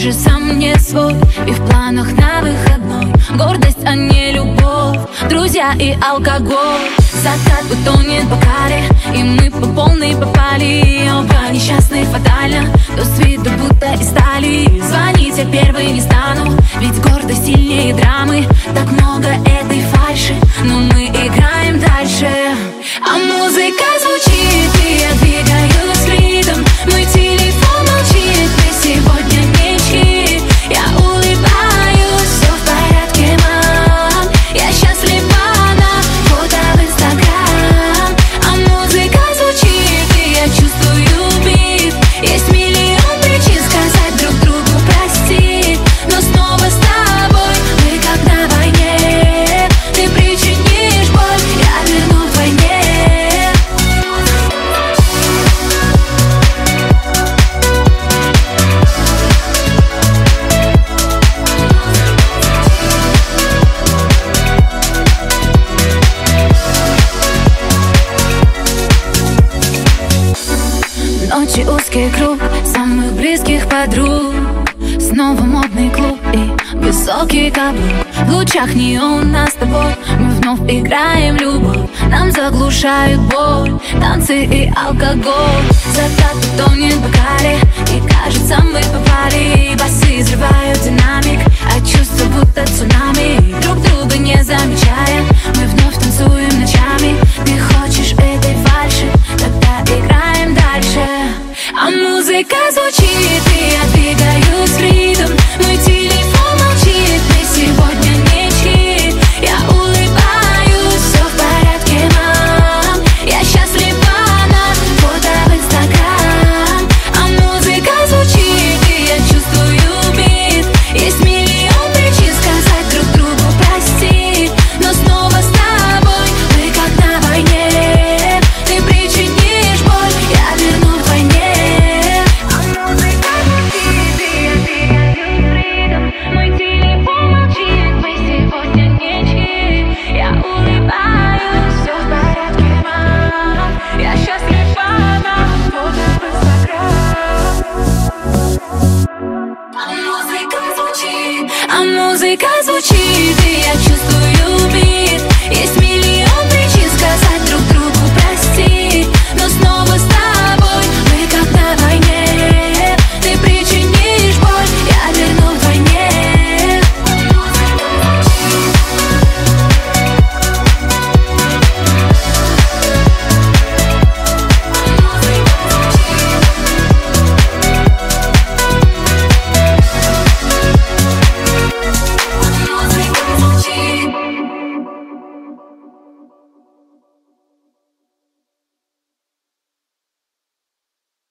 же сам не свой. И в планах на выходной гордость, а не любовь, друзья и алкоголь. Закат утонет в бокале, и мы по полной попали. Оба несчастны фатально, то с виду будто из стали. Звонить я первой не стану, ведь гордость сильнее драмы. Так много этой фальши, но мы играем дальше. А музыка звучит, и я двигаюсь ритм. Мой телефон молчит, мы сегодня не чит. Я улыбаюсь, все в порядке, мам. Я счастлива на фото в Инстаграм. А музыка звучит, и я чувствую бит. Есть миллион причин сказать друг другу прости, но снова с тобой мы как на войне. Ты причинишь боль, я верну вдвойне. Ночи узкий круг самых близких подруг. Снова модный клуб и высокий каблук. В лучах неона с тобой мы вновь играем любовь. Нам заглушают боль танцы и алкоголь. Закат утонет в бокале, и кажется мы попали. Басы взрывают динамик, а чувства будто цунами. Друг друга не замечая, мы вновь танцуем ночами. Ты хочешь этой фальши, тогда играем дальше. А музыка звучит,